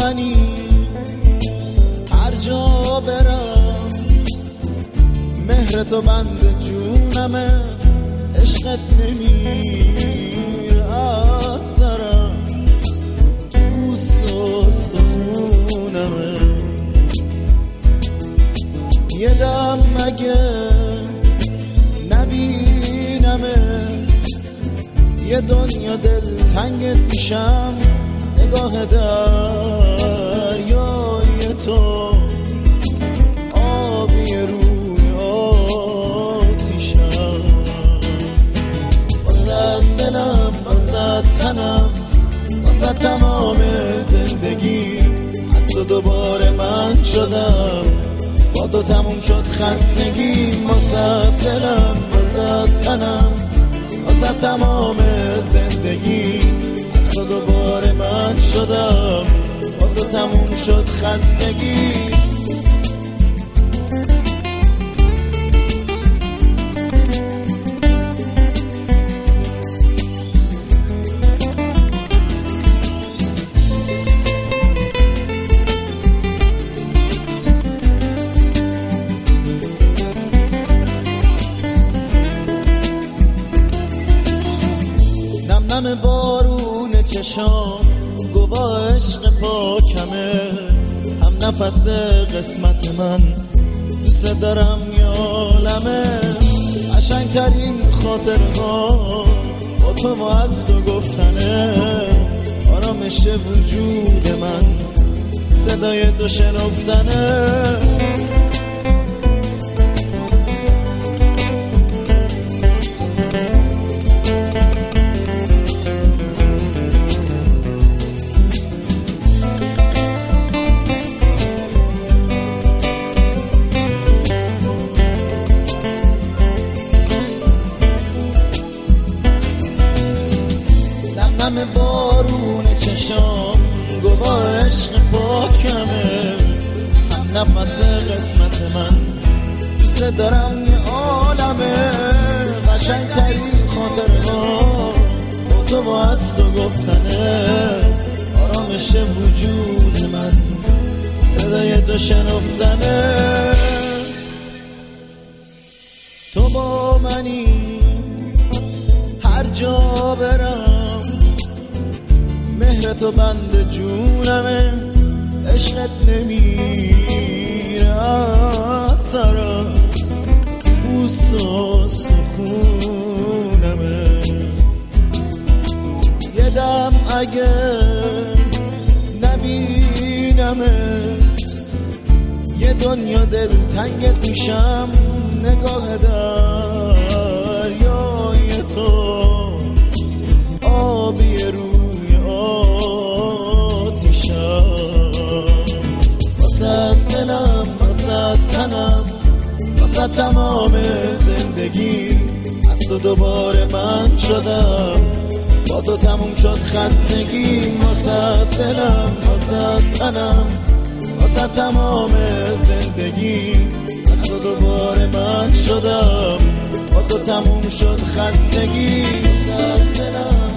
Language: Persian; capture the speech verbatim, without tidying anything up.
منی هر جا برم، مهر تو بند جونمه، عشقت نمیر از سرم، تو پوست و استخونمه. یه دم مگه نبینمه، یه دنیا دل تنگت میشم، نگاه دریای تو آبی روی آتیشم. واسه دلم، واسه تنم، واسه تمام زندگی، از تو دوباره من شدم، با تو تموم شد خستگی. واسه دلم، واسه تنم، واسه تمام زندگی، از تو دوباره من شدم، با تو تموم شد خستگی. نم بارون چشام گواه عشق پاکمه، هم نفس قسمت من، دوست دارم یالمه. قشنگترین خاطرها با تو و از تو گفتنه، آرامش وجود من، صدای تو شنفتنه. همه بارون چشام گواه عشق پاکمه، هم نفس قسمت من، دوست دارم یه عالمه. قشنگترین خاطرها با تو و از تو گفتنه، آرامش وجود من، صدای تو شنفتنه. تو با منی هر جا برم، مهر تو بند جونمه، عشقت نمیره از سرم، پوست و سخونمه. یه دم اگه نبینمت، یه دنیا دل تنگت میشم، نگاه دریای تو آبی روی آتیشم. واسه دلم، واسه تنم، واسه تمام زندگی، از تو دوباره من شدم، با تو تموم شد خستگی. واسه دلم، واسه تنم، واسه تمام زندگی، از تو دوباره من شدم، با تو تموم شد خستگی. واسه دلم